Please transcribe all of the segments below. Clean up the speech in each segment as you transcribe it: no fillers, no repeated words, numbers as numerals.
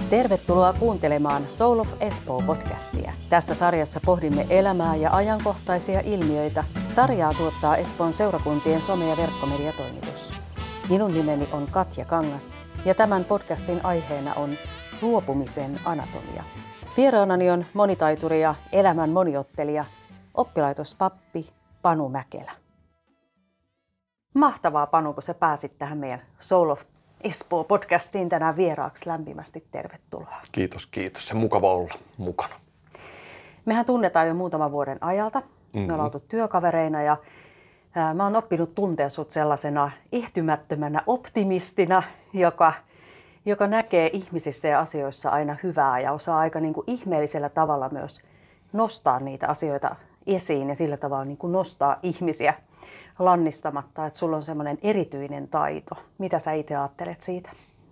Tervetuloa kuuntelemaan Soul of Espoo-podcastia. Tässä sarjassa pohdimme elämää ja ajankohtaisia ilmiöitä. Sarjaa tuottaa Espoon seurakuntien some- ja verkkomediatoimitus. Minun nimeni on Katja Kangas ja tämän podcastin aiheena on luopumisen anatomia. Vieraanani on monitaituri ja elämän moniottelija, oppilaitospappi Panu Mäkelä. Mahtavaa, Panu, kun sä pääsit tähän meidän Soul of Espoo-podcastiin tänään vieraaksi. Lämpimästi tervetuloa. Kiitos, kiitos. Se on mukava olla mukana. Mehän tunnetaan jo muutaman vuoden ajalta. Me ollaan oltu työkavereina ja mä oon oppinut tuntea sut sellaisena ihtymättömänä optimistina, joka näkee ihmisissä ja asioissa aina hyvää ja osaa aika niin kuin ihmeellisellä tavalla myös nostaa niitä asioita esiin ja sillä tavalla niin kuin nostaa ihmisiä lannistamatta, että sulla on semmoinen erityinen taito. Mitä sä itse ajattelet siitä?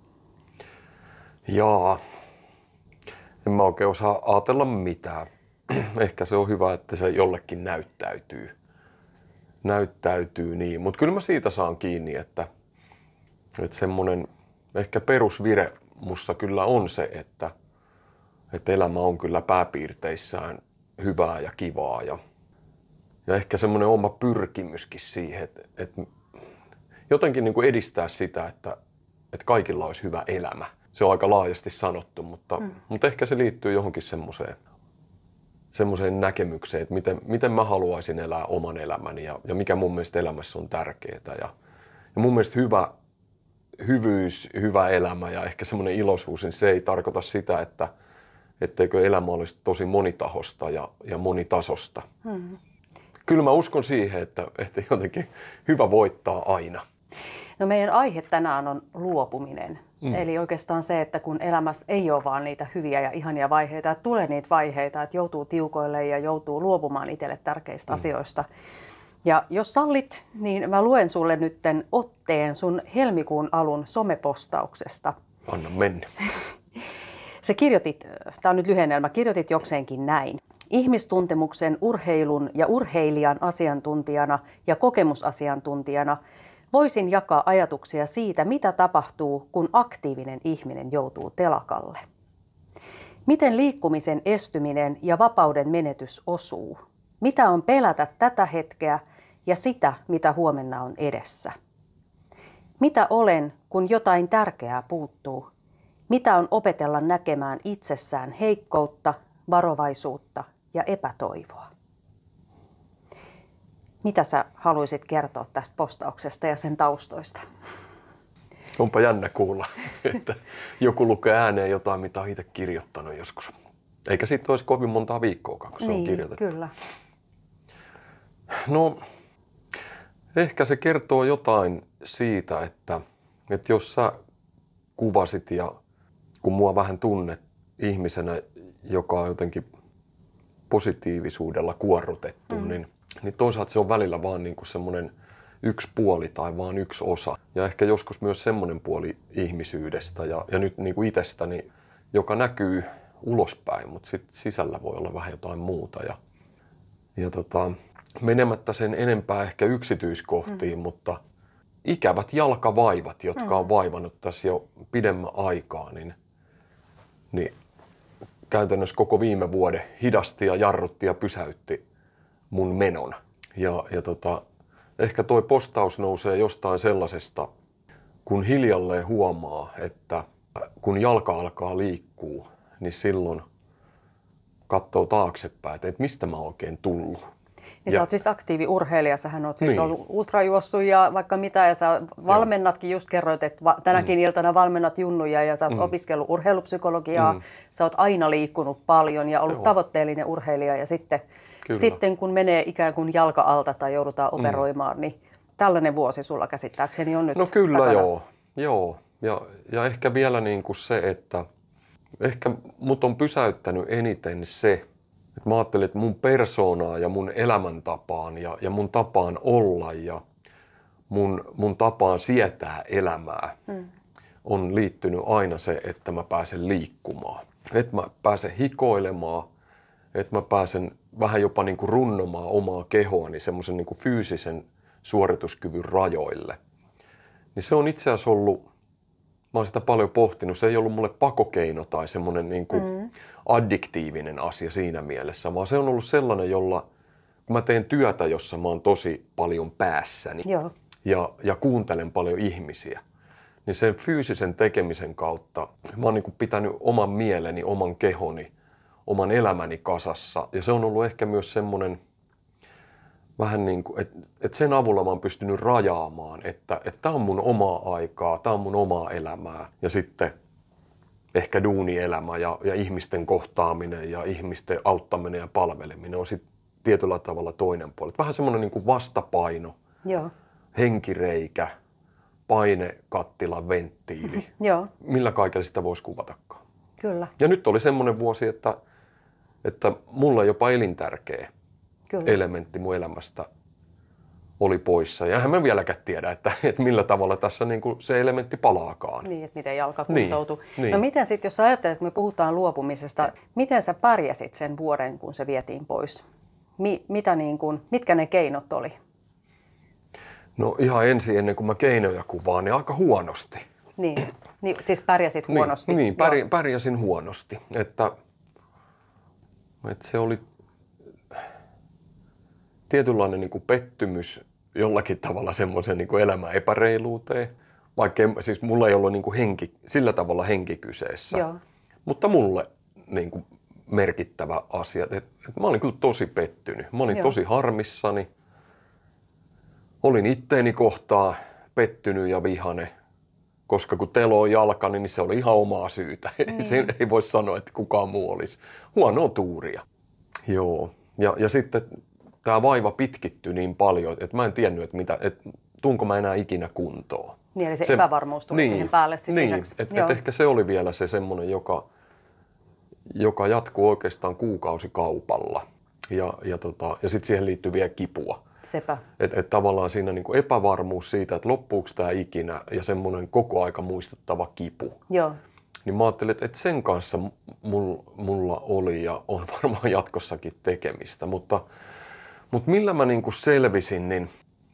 Jaa, en mä oikein osaa ajatella mitään. Ehkä se on hyvä, että se jollekin näyttäytyy niin. Mutta kyllä mä siitä saan kiinni, että semmoinen ehkä perusvire musta kyllä on se, että elämä on kyllä pääpiirteissään hyvää ja kivaa. Ja ehkä semmoinen oma pyrkimyskin siihen, että jotenkin niin kuin edistää sitä, että kaikilla olisi hyvä elämä. Se on aika laajasti sanottu, mutta ehkä se liittyy johonkin semmoiseen näkemykseen, että miten mä haluaisin elää oman elämäni ja mikä mun mielestä elämässä on tärkeää. Ja mun mielestä hyvyys, hyvä elämä ja ehkä semmoinen iloisuus, niin se ei tarkoita sitä, etteikö elämä olisi tosi monitahosta ja monitasosta. Kyllä mä uskon siihen, että jotenkin hyvä voittaa aina. No meidän aihe tänään on luopuminen. Eli oikeastaan se, että kun elämässä ei ole vaan niitä hyviä ja ihania vaiheita, että tulee niitä vaiheita, että joutuu tiukoille ja joutuu luopumaan itselle tärkeistä asioista. Ja jos sallit, niin mä luen sulle nytten otteen sun helmikuun alun somepostauksesta. Anna mennä. Sä kirjoitit, tää on nyt lyhennelmä, kirjoitit jokseenkin näin. Ihmistuntemuksen, urheilun ja urheilijan asiantuntijana ja kokemusasiantuntijana voisin jakaa ajatuksia siitä, mitä tapahtuu, kun aktiivinen ihminen joutuu telakalle. Miten liikkumisen estyminen ja vapauden menetys osuu? Mitä on pelätä tätä hetkeä ja sitä, mitä huomenna on edessä? Mitä olen, kun jotain tärkeää puuttuu? Mitä on opetella näkemään itsessään heikkoutta, varovaisuutta ja epätoivoa? Mitä sä haluaisit kertoa tästä postauksesta ja sen taustoista? Onpa jännä kuulla, että joku lukee ääneen jotain, mitä on itse kirjoittanut joskus. Eikä siitä olisi kovin montaa viikkoakaan, kun se on kirjoitettu. Kyllä. No, ehkä se kertoo jotain siitä, että jos sä kuvasit ja kun mua vähän tunnet ihmisenä, joka on jotenkin positiivisuudella kuorrutettu, niin toisaalta se on välillä vaan niin kuin semmoinen yksi puoli tai vaan yksi osa. Ja ehkä joskus myös semmoinen puoli ihmisyydestä ja nyt niin kuin itsestäni, joka näkyy ulospäin, mutta sit sisällä voi olla vähän jotain muuta. Ja menemättä sen enempää ehkä yksityiskohtiin, mutta ikävät jalkavaivat, jotka on vaivannut tässä jo pidemmän aikaa, niin käytännössä koko viime vuoden hidasti ja jarrutti ja pysäytti mun menon. Ja ehkä toi postaus nousee jostain sellaisesta, kun hiljalleen huomaa, että kun jalka alkaa liikkua, niin silloin katsoo taaksepäin, että mistä mä oikein tullut. Ja sä oot siis aktiiviurheilija, sähän oot siis ollut ultrajuossut ja vaikka mitä, ja sä valmennatkin, just kerroit, että tänäkin iltana valmennat junnuja ja sä oot opiskellut urheilupsykologiaa, sä oot aina liikkunut paljon ja ollut tavoitteellinen urheilija ja sitten kun menee ikään kuin jalka alta tai joudutaan operoimaan, niin tällainen vuosi sulla käsittääkseni on nyt No kyllä takana. joo. Ja ehkä vielä niin kuin se, että ehkä mut on pysäyttänyt eniten se, että mä ajattelin, että mun persoonaa ja mun elämäntapaan ja mun tapaan olla ja mun tapaan sietää elämää on liittynyt aina se, että mä pääsen liikkumaan. Että mä pääsen hikoilemaan, että mä pääsen vähän jopa niin kuin runnomaan omaa kehoani semmoisen niin kuin fyysisen suorituskyvyn rajoille. Niin se on itse asiassa ollut, mä oon sitä paljon pohtinut. Se ei ollut mulle pakokeino tai semmoinen niin kuin addiktiivinen asia siinä mielessä, vaan se on ollut sellainen, jolla kun mä teen työtä, jossa mä oon tosi paljon päässäni Joo. ja kuuntelen paljon ihmisiä, niin sen fyysisen tekemisen kautta mä oon niin kuin pitänyt oman mieleni, oman kehoni, oman elämäni kasassa. Ja se on ollut ehkä myös semmoinen vähän niin kuin, että sen avulla mä oon pystynyt rajaamaan, että tää on mun omaa aikaa, tää on mun omaa elämää. Ja sitten ehkä duunielämä ja ihmisten kohtaaminen ja ihmisten auttaminen ja palveleminen on sitten tietyllä tavalla toinen puoli. Vähän semmoinen niin kuin vastapaino, Joo. henkireikä, painekattilan venttiili. Joo. Millä kaikella sitä voisi kuvatakaan. Kyllä. Ja nyt oli semmoinen vuosi, että mulla jopa elintärkeä Kyllä. elementti mun elämästä oli poissa. Ja eihän mä vieläkään tiedä, että millä tavalla tässä niin kuin se elementti palaakaan. Niin, että miten jalka kuntoutuu. Niin. No miten sitten, jos sä ajattelet, että me puhutaan luopumisesta, miten sä pärjäsit sen vuoden, kun se vietiin pois? Mitkä ne keinot oli? No ihan ensin, ennen kuin mä keinoja kuvaan, niin aika huonosti. Niin, siis pärjäsit huonosti. Niin, pärjäsin huonosti. Että se oli tietynlainen niin kuin pettymys jollakin tavalla semmoisen niin kuin elämän epäreiluuteen. Vaikka siis mulla ei ollut niin kuin sillä tavalla henki kyseessä. Joo. Mutta mulle niin kuin merkittävä asia. Että mä olin kyllä tosi pettynyt. Mä olin tosi harmissani. Olin itteeni kohtaa pettynyt ja vihane. Koska kun telo on jalkani, niin se oli ihan omaa syytä. Sen ei voi sanoa, että kukaan muu olisi. Huonoa tuuria. Joo. Ja sitten tämä vaiva pitkittyi niin paljon, että mä en tiennyt, että tuunko mä enää ikinä kuntoon. Niin, eli se epävarmuus tuli siihen päälle sitten lisäksi. Että ehkä se oli vielä se semmoinen, joka jatkuu oikeastaan kuukausikaupalla. Ja sitten siihen liittyy vielä kipua. Sepä. Että tavallaan siinä niinku epävarmuus siitä, että loppuuko tämä ikinä ja semmoinen koko aika muistuttava kipu. Joo. Niin mä ajattelin, että sen kanssa mulla oli ja on varmaan jatkossakin tekemistä. Mutta millä mä niinku selvisin, niin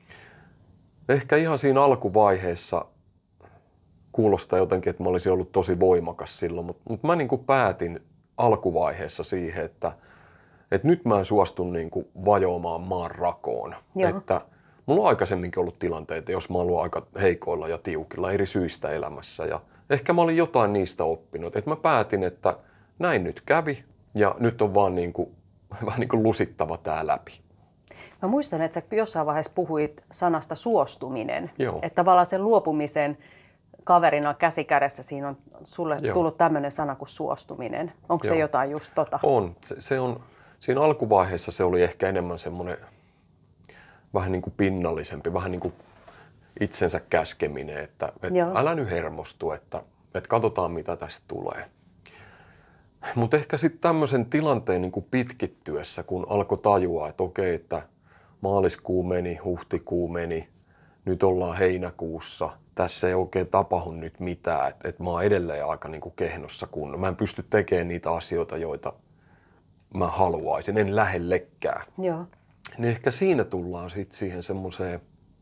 ehkä ihan siinä alkuvaiheessa kuulostaa jotenkin, että mä olisin ollut tosi voimakas silloin. Mutta mä niinku päätin alkuvaiheessa siihen, että nyt mä en suostu niinku vajoamaan maan rakoon. Että mulla on aikaisemminkin ollut tilanteita, jos mä oon ollut aika heikoilla ja tiukilla eri syistä elämässä. Ja ehkä mä olin jotain niistä oppinut. Että mä päätin, että näin nyt kävi ja nyt on vaan vähän niin kuin lusittava tää läpi. Mä muistan, että sä jossain vaiheessa puhuit sanasta suostuminen. Joo. Että tavallaan sen luopumisen kaverina käsi kädessä siinä on sulle tullut tämmöinen sana kuin suostuminen. Onko se jotain just tota? On. Se on. Siinä alkuvaiheessa se oli ehkä enemmän semmoinen vähän niin kuin pinnallisempi, vähän niin kuin itsensä käskeminen, että älä nyt hermostu, että katsotaan mitä tästä tulee. Mutta ehkä sitten tämmöisen tilanteen niin kuin pitkittyessä, kun alkoi tajua, että okei, että maaliskuu meni, huhtikuu meni, nyt ollaan heinäkuussa, tässä ei oikein tapahdu nyt mitään, että mä oon edelleen aika niin kuin kehnossa kunnossa. Mä en pysty tekemään niitä asioita, joita mä haluaisin, en lähellekään. Joo. Niin ehkä siinä tullaan sitten siihen semmoiseen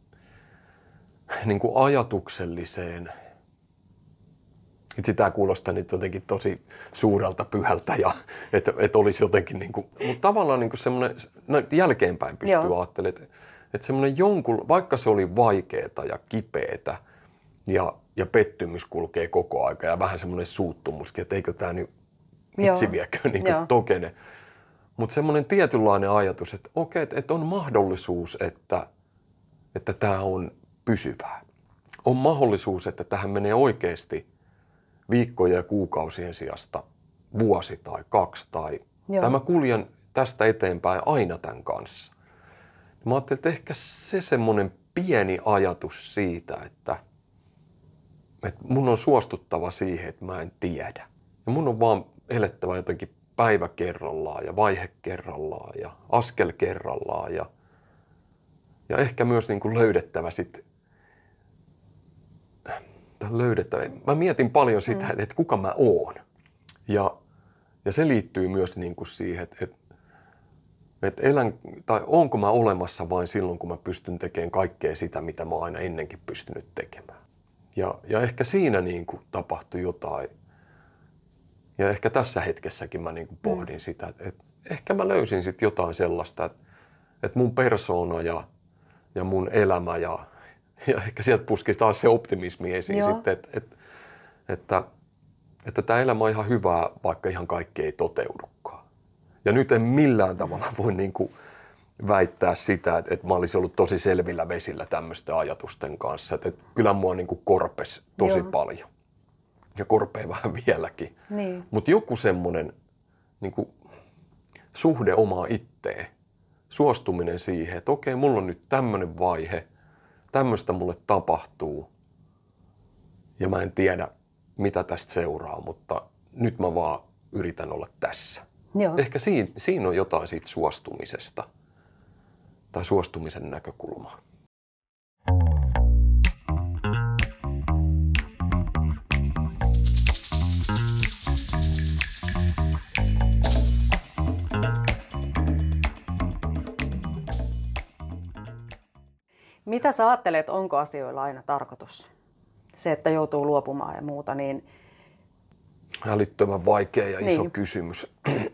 niin kuin ajatukselliseen, että sitä kuulostaa nyt jotenkin tosi suurelta pyhältä ja että olisi jotenkin niin kuin, mutta tavallaan niin kuin semmoinen, no jälkeenpäin pystyy ajattelemaan, että semmoinen vaikka se oli vaikeeta ja kipeätä ja pettymys kulkee koko aika ja vähän semmoinen suuttumuskin, että eikö tämä nyt itse viekö niin kuin tokene. Mutta semmoinen tietynlainen ajatus, että okei, että on mahdollisuus, että tämä on pysyvää. On mahdollisuus, että tähän menee oikeasti viikkojen ja kuukausien sijasta vuosi tai 2 tai mä kuljen tästä eteenpäin aina tämän kanssa. Mä ajattelin, että ehkä se semmoinen pieni ajatus siitä, että mun on suostuttava siihen, että mä en tiedä. Ja mun on vaan elettävä jotenkin päivä kerrallaan ja vaihe kerrallaan ja askel kerrallaan ja ehkä myös niin kuin löydettävä sitten. Mä mietin paljon sitä, että kuka mä oon. Ja se liittyy myös niin kuin siihen, että onko mä olemassa vain silloin, kun mä pystyn tekemään kaikkea sitä, mitä mä oon aina ennenkin pystynyt tekemään. Ja ehkä siinä niin kuin tapahtui jotain. Ja ehkä tässä hetkessäkin mä niin kuin pohdin sitä, että ehkä mä löysin sitten jotain sellaista, että mun persoona ja mun elämä ja ehkä sieltä puski taas se optimismi esiin sitten, että tämä elämä on ihan hyvää, vaikka ihan kaikki ei toteudukaan. Ja nyt en millään tavalla voi niin kuin väittää sitä, että mä olisin ollut tosi selvillä vesillä tämmöisten ajatusten kanssa. Että kyllä mua niin kuin korpesi tosi paljon. Ja korpee vähän vieläkin. Niin. Mutta joku semmoinen niin kuin suhde omaa itteen, suostuminen siihen, että okei, mulla on nyt tämmöinen vaihe, tämmöistä mulle tapahtuu ja mä en tiedä, mitä tästä seuraa, mutta nyt mä vaan yritän olla tässä. Joo. Ehkä siinä on jotain siitä suostumisesta tai suostumisen näkökulmaa. Mitä sä ajattelet, onko asioilla aina tarkoitus? Se, että joutuu luopumaan ja muuta, niin... Älyttömän vaikea ja iso kysymys.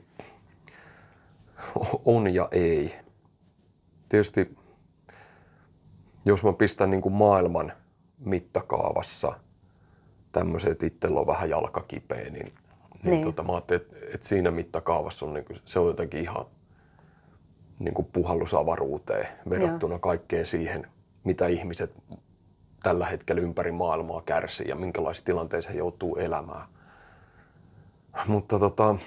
On ja ei. Tietysti, jos mä pistän niin kuin maailman mitakaavassa tämmöisen, että itsellä on vähän jalka kipeä, niin. Mä ajattelin, että siinä mittakaavassa on, niin kuin, se on jotenkin ihan niin kuin puhallus avaruuteen verrattuna kaikkeen siihen, mitä ihmiset tällä hetkellä ympäri maailmaa kärsii ja minkälaisissa tilanteissa he joutuu elämään. Mutta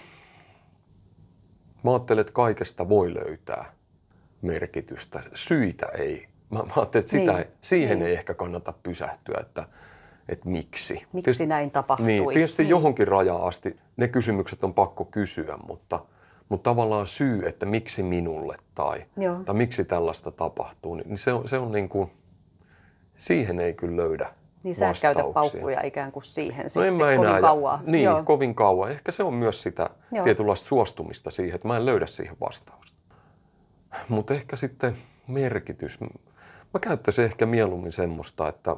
mä ajattelen, että kaikesta voi löytää merkitystä. Syitä ei. Mä ajattelen, että siihen ei ehkä kannata pysähtyä, että miksi. Miksi tietysti, näin tapahtui? Niin, tietysti johonkin rajaan asti ne kysymykset on pakko kysyä, mutta tavallaan syy, että miksi minulle tai miksi tällaista tapahtuu, niin se on niin kuin, siihen ei kyllä löydä niin sä et käytä paukkuja ikään kuin siihen sitten kovin kauan. Niin, kovin kauan. Ehkä se on myös sitä tietynlaista suostumista siihen, että mä en löydä siihen vastausta. Mutta ehkä sitten merkitys. Mä käyttäisin ehkä mieluummin semmoista, että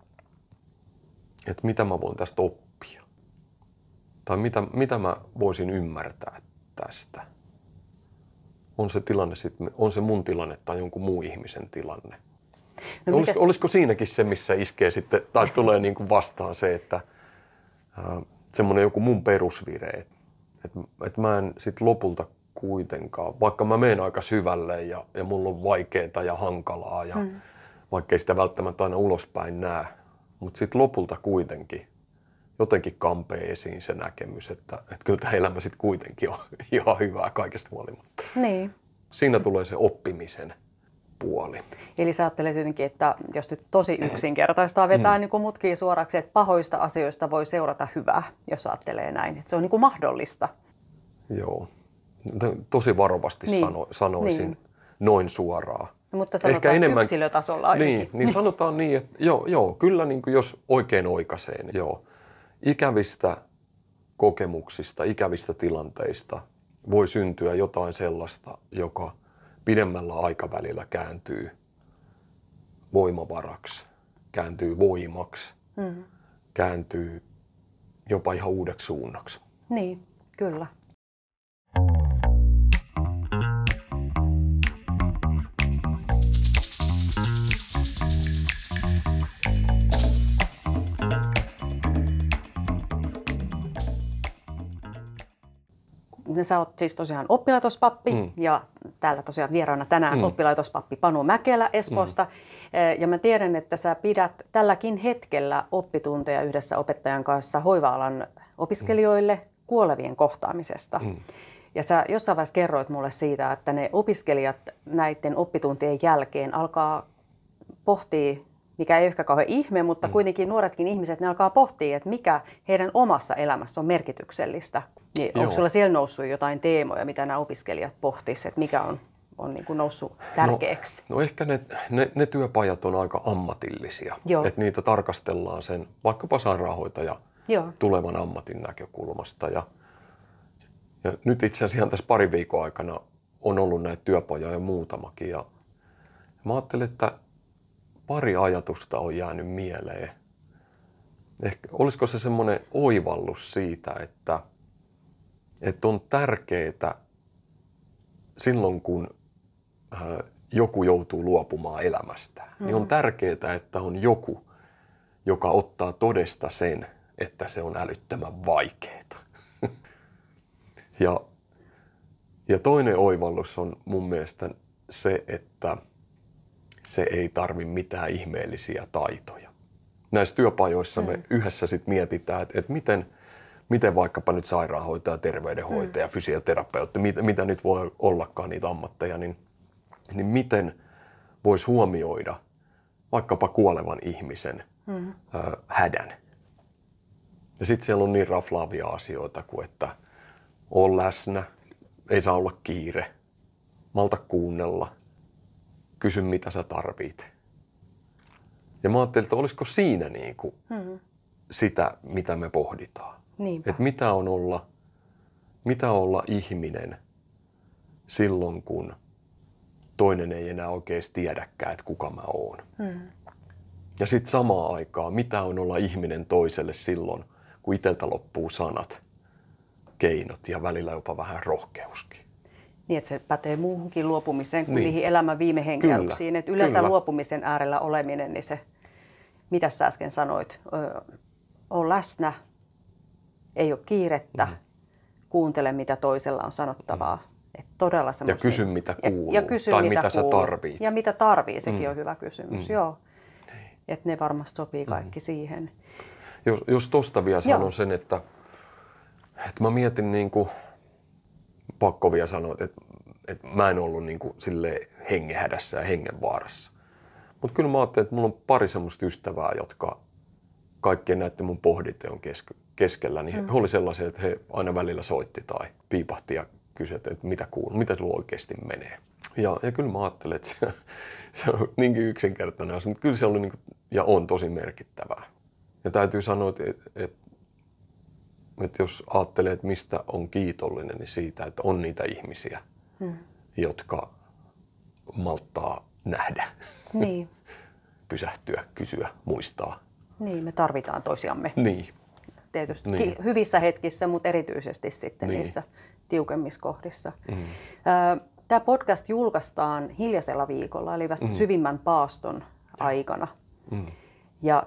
mitä mä voin tästä oppia. Tai mitä mä voisin ymmärtää tästä. On se tilanne sitten, on se mun tilanne tai jonkun muun ihmisen tilanne. No olisiko siinäkin se, missä iskee sitten, tai tulee niin kuin vastaan se, että semmoinen joku mun perusvire, että mä en sitten lopulta kuitenkaan, vaikka mä menen aika syvälle ja mulla on vaikeaa ja hankalaa ja vaikka ei sitä välttämättä aina ulospäin näe, mutta sitten lopulta kuitenkin jotenkin kampee esiin se näkemys, että kyllä tämä elämä sitten kuitenkin on ihan hyvää kaikesta huolimatta. Niin. Siinä tulee se oppimisen puoli. Eli sä ajattelet jotenkin, että jos nyt tosi yksinkertaistaa vetää niin kuin mutkia suoraksi, että pahoista asioista voi seurata hyvää, jos ajattelee näin. Että se on niin kuin mahdollista. Joo. Tosi varovasti sanoisin noin suoraan. Mutta sanotaan enemmän yksilötasolla ainakin. Niin sanotaan niin, että joo, kyllä niin kuin jos oikein oikaisee, niin joo. Ikävistä kokemuksista, ikävistä tilanteista voi syntyä jotain sellaista, joka pidemmällä aikavälillä kääntyy voimavaraksi, kääntyy voimaksi, kääntyy jopa ihan uudeksi suunnaksi. Niin, kyllä. Sä oot siis tosiaan oppilaitospappi ja täällä tosiaan vieraana tänään oppilaitospappi Panu Mäkelä Espoosta. Ja mä tiedän, että sä pidät tälläkin hetkellä oppitunteja yhdessä opettajan kanssa hoiva-alan opiskelijoille kuolevien kohtaamisesta. Ja sä jossain vaiheessa kerroit mulle siitä, että ne opiskelijat näiden oppituntien jälkeen alkaa pohtia, mikä ei ehkä kauhean ihme, mutta kuitenkin nuoretkin ihmiset, ne alkaa pohtia, että mikä heidän omassa elämässä on merkityksellistä. Niin onko sulla siellä noussut jotain teemoja, mitä nämä opiskelijat pohtisivat, että mikä on niin kuin noussut tärkeäksi? No ehkä ne työpajat on aika ammatillisia, että niitä tarkastellaan sen vaikkapa sairaanhoitaja tulevan ammatin näkökulmasta. Ja nyt itse asiassa tässä parin viikon aikana on ollut näitä työpajoja muutamakin. Ja mä ajattelin, että pari ajatusta on jäänyt mieleen. ehkä olisiko se semmoinen oivallus siitä, että on tärkeää silloin, kun joku joutuu luopumaan elämästään, niin on tärkeää, että on joku, joka ottaa todesta sen, että se on älyttömän vaikeaa. Ja toinen oivallus on mun mielestä se, että se ei tarvi mitään ihmeellisiä taitoja. Näissä työpajoissa me yhdessä sit mietitään, että miten vaikkapa nyt sairaanhoitaja, terveydenhoitaja, fysioterapeutti, mitä nyt voi ollakaan niitä ammatteja, niin miten voisi huomioida vaikkapa kuolevan ihmisen hädän. Ja sitten siellä on niin raflaavia asioita kuin, että on läsnä, ei saa olla kiire, malta kuunnella, kysy mitä sä tarvit. Ja mä ajattelin, että olisiko siinä niinku sitä, mitä me pohditaan. Että mitä olla ihminen silloin, kun toinen ei enää oikeasti tiedäkään, että kuka mä oon. Ja sitten samaan aikaan, mitä on olla ihminen toiselle silloin, kun itseltä loppuu sanat, keinot ja välillä jopa vähän rohkeuskin. Niin, että se pätee muuhunkin luopumiseen kuin niihin elämän viime henkäyksiin. Että yleensä luopumisen äärellä oleminen, niin se, mitä sä äsken sanoit, on läsnä, ei ole kiirettä, kuuntele mitä toisella on sanottavaa. Että todella ja kysy mitä kuuluu, ja kysy, tai mitä sä tarvit. Ja mitä tarvii, sekin on hyvä kysymys, joo. Että ne varmasti sopii kaikki siihen. Jos tosta vielä sanon sen, että mä mietin niinku, pakko vielä sanoa, että mä en ollut niinku silleen hengenhädässä ja hengenvaarassa. Mutta kyllä mä ajattelin, että mulla on pari semmoista ystävää, jotka kaikkien näiden mun pohditteen keskellä, niin he oli sellaisia, että he aina välillä soitti tai piipahti ja kysyi, että mitä kuuluu, mitä sulla oikeasti menee. Ja kyllä mä ajattelin, että se on niinkin yksinkertainen asia, mutta kyllä se oli niinku, ja on tosi merkittävää. Ja täytyy sanoa, että jos ajattelee, että mistä on kiitollinen, niin siitä, että on niitä ihmisiä, jotka malttaa nähdä, pysähtyä, kysyä, muistaa. Niin, me tarvitaan toisiamme. Niin. Tietysti hyvissä hetkissä, mutta erityisesti sitten niissä tiukemmissa kohdissa. Tämä podcast julkaistaan hiljaisella viikolla, eli syvimmän paaston aikana. Ja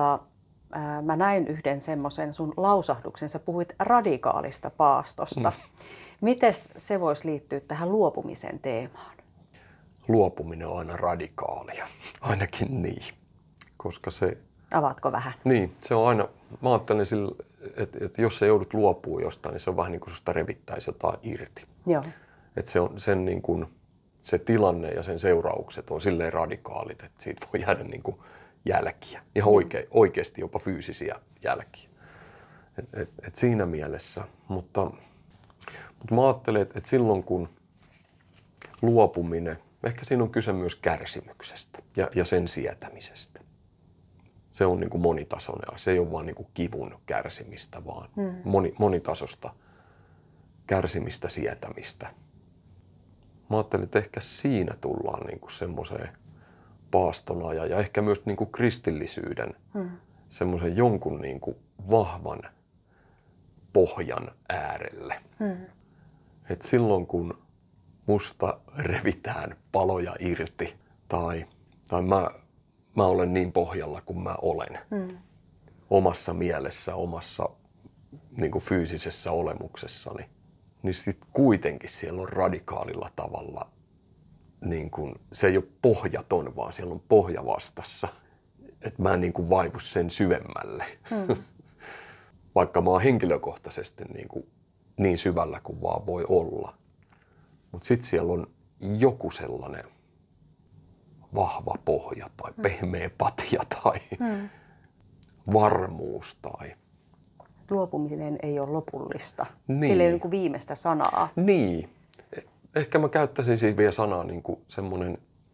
mä näin yhden semmoisen sun lausahduksen, sä puhuit radikaalista paastosta. Mites se voisi liittyä tähän luopumisen teemaan? Luopuminen on aina radikaalia, ainakin niin, koska se... Avaatko vähän? Niin, se on aina, mä ajattelen sillä, että jos sä joudut luopumaan jostain, niin se on vähän niin kuin susta revittäisi jotain irti. Joo. Että se on sen niin kuin, se tilanne ja sen seuraukset on silleen radikaalit, että siitä voi jäädä niin kuin jälkiä, ihan oikeasti jopa fyysisiä jälkiä. Et siinä mielessä, mutta mä ajattelen, että silloin kun luopuminen, ehkä siinä on kyse myös kärsimyksestä ja sen sietämisestä. Se on niin kuin monitasoinen, se ei ole vaan niin kuin kivun kärsimistä, vaan monitasosta kärsimistä, sietämistä. Mä ajattelin, että ehkä siinä tullaan niin kuin semmoiseen paastona ja ehkä myös niin kuin kristillisyyden semmoisen jonkun niin kuin vahvan pohjan äärelle. Et silloin kun musta revitään paloja irti tai mä olen niin pohjalla kuin mä olen omassa mielessä, omassa niin kuin fyysisessä olemuksessani, niin sitten kuitenkin siellä on radikaalilla tavalla, niin kuin, se ei ole pohjaton, vaan siellä on pohja vastassa. Että mä en niin kuin vaivu sen syvemmälle, vaikka mä oon henkilökohtaisesti niin syvällä kuin vaan voi olla. Mutta sitten siellä on joku sellainen vahva pohja tai pehmeä patja tai varmuus tai... Luopuminen ei ole lopullista. Niin. Sillä ei ole niin kuin viimeistä sanaa. Niin. Ehkä mä käyttäisin siitä vielä sanaa niin kuin semmoinen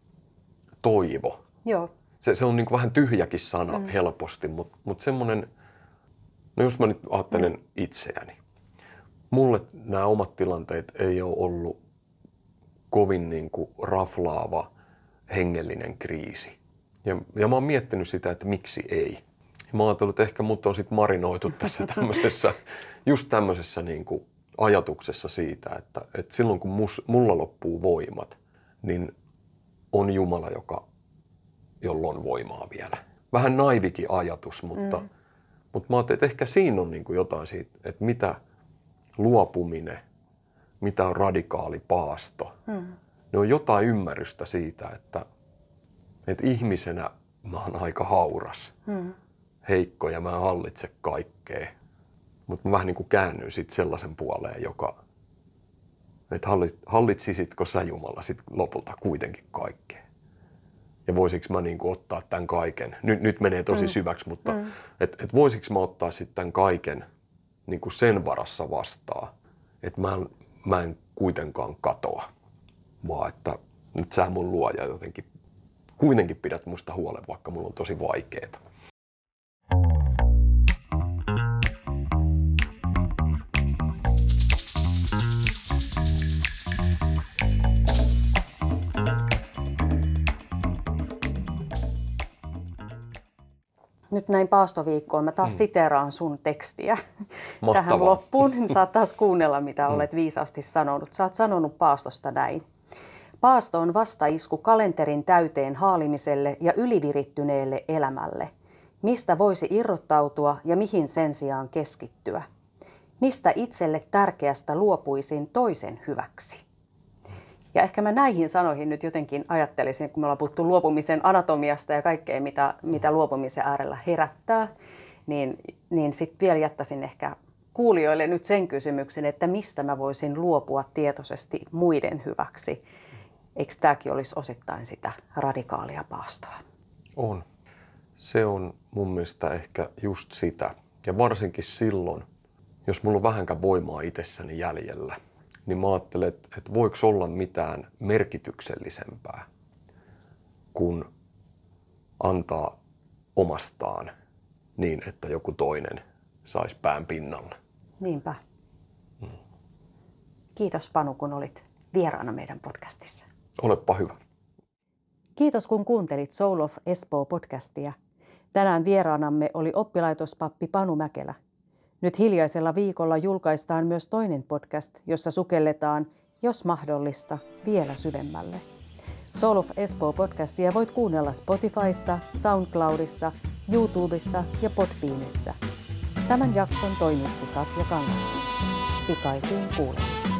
toivo. Joo. Se on niin kuin vähän tyhjäkin sana helposti, mutta semmoinen, no jos mä nyt ajattelen itseäni. Mulle nämä omat tilanteet ei ole ollut kovin niin kuin raflaava hengellinen kriisi. Ja mä oon miettinyt sitä, että miksi ei. Mä oon ajatellut, että ehkä mut on sit marinoitu tässä tämmöisessä niin kuin ajatuksessa siitä, että silloin kun mulla loppuu voimat, niin on Jumala, jolla on voimaa vielä. Vähän naivikin ajatus, mutta mä ajattelin, että ehkä siinä on niin kuin jotain siitä, että mitä luopuminen, mitä on radikaali paasto. Ne on jotain ymmärrystä siitä, että ihmisenä mä oon aika hauras, heikko ja mä en hallitse kaikkea. Mutta mä vähän niin kuin käännyin sit sellaisen puoleen, että hallitsisitko sä Jumala sit lopulta kuitenkin kaikkea. Ja voisinko mä niin kuin ottaa tämän kaiken, nyt menee tosi syväksi, mutta et voisinko mä ottaa sitten tämän kaiken niin kuin sen varassa vastaan, että mä en kuitenkaan katoa, vaan että nyt sä mun luoja jotenkin kuitenkin pidät musta huolen, vaikka mulla on tosi vaikeeta. Nyt näin paastoviikkoon mä taas siteeraan sun tekstiä Mahtavaa. Tähän loppuun. Saat taas kuunnella, mitä olet viisaasti sanonut. Sä oot sanonut paastosta näin. Paasto on vastaisku kalenterin täyteen haalimiselle ja ylivirittyneelle elämälle. Mistä voisi irrottautua ja mihin sen sijaan keskittyä? Mistä itselle tärkeästä luopuisin toisen hyväksi? Ja ehkä mä näihin sanoihin nyt jotenkin ajattelisin, kun me ollaan puhuttu luopumisen anatomiasta ja kaikkea, mitä luopumisen äärellä herättää, niin sitten vielä jättäisin ehkä kuulijoille nyt sen kysymyksen, että mistä mä voisin luopua tietoisesti muiden hyväksi. Eikö tämäkin olisi osittain sitä radikaalia paastoa? On. Se on mun mielestä ehkä just sitä. Ja varsinkin silloin, jos mulla on vähänkään voimaa itsessäni jäljellä, niin mä ajattelen, että voiko olla mitään merkityksellisempää kuin antaa omastaan niin, että joku toinen saisi pään pinnalle. Niinpä. Kiitos Panu, kun olit vieraana meidän podcastissa. Olepa hyvä. Kiitos, kun kuuntelit Soul of Espoo-podcastia. Tänään vieraanamme oli oppilaitospappi Panu Mäkelä. Nyt hiljaisella viikolla julkaistaan myös toinen podcast, jossa sukelletaan, jos mahdollista, vielä syvemmälle. Soul of Espoo-podcastia voit kuunnella Spotifyssa, SoundCloudissa, YouTubessa ja Podbeanissa. Tämän jakson toimitti Katja Kangas. Pikaisiin kuulemisiin.